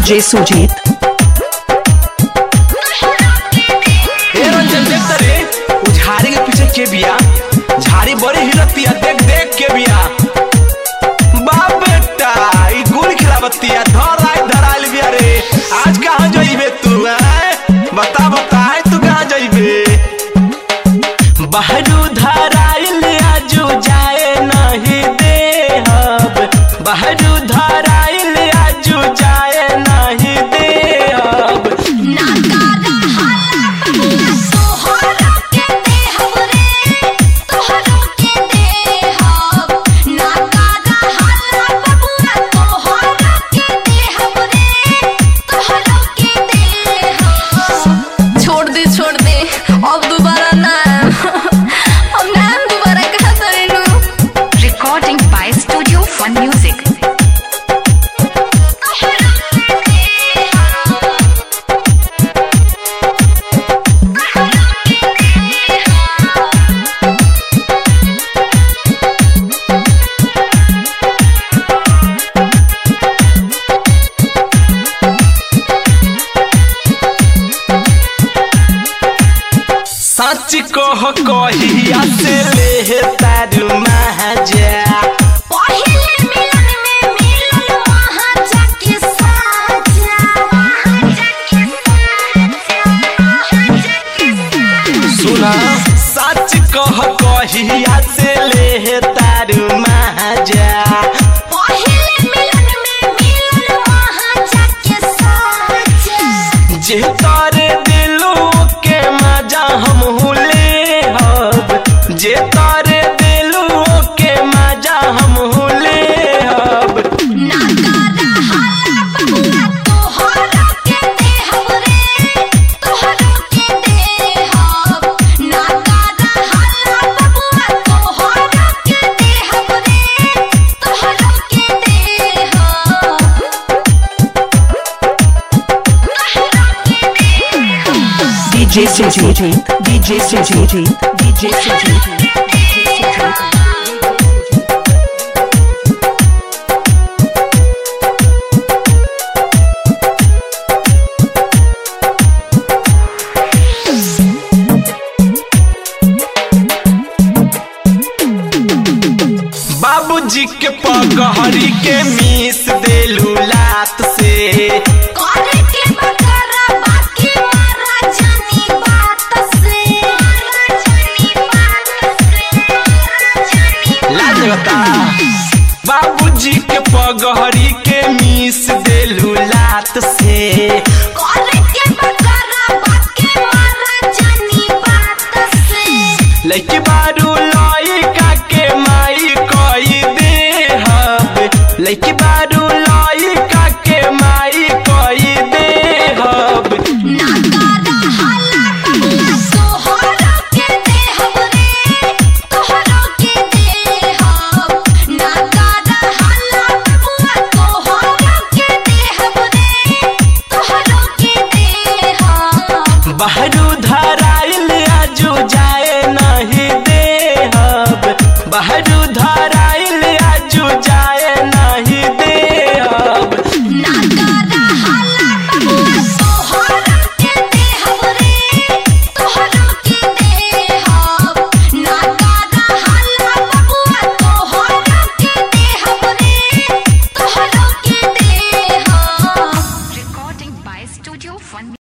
DJ Sujit. झाड़ी के पीछे के बिया झाड़ी बड़ी हिलतिया देख देख के बिया बाप बेटा ई गोली खिलावतिया धराइल बिया रे। आज कहाँ जाइबे तू बता बता तू कहाँ जाइबे। बाहरू धराइल आजू जाए नहीं देहब बाहरू धराइल आजू जाए नहीं देहब। छोड़ दे अब दोबारा ना हम नाम दोबारा कहा करेंगे। Recording by Studio Fun Music. सच कह कहिया से ले तारू महाजा पहले मिलन में मिलन महाजा के साजा सुना सच कह कहिया से ले तारू महाजा पहले मिलन में मिलन महाजा के साजा जे तारे दिलो के मजा हम हुले हब जे तारे दिलो के मजा हम हुले हब। नाकारा हाला बबुआ तोहरा के देहब रे तोहरा के देहब। नाकारा हाला बबुआ तोहरा के देहब रे तोहरा के देहब। DJ Sujit. DJ Sujit. DJ Sujit. बाबूजी के पगहरी के मीस देलू लात से करे के बकरा बाकी मारा जानी बात से लाज बता बाबूजी के पगहरी के मीस देलू लात से करे के बकरा बाकी मारा जानी बात से। लइकी बारू लइका के माई कई देहब लइकी बारू लइका के माई कई देहब। नाकारा हाला बबुआ तोहरा के देहब रे तोहरा के देहब। नाकारा हाला बबुआ तोहरा के देहब रे तोहरा के देहब। बाहरू धराइल आजू जाए नहीं देहब बाहरू धराइल आजू जाए नहीं देहब। नाकारा हाला बबुआ तोहरा के देहब रे तोहरा के देहब। नाकारा हाला बबुआ तोहरा के देहब रे तोहरा के देहब। Recording by Studio Fun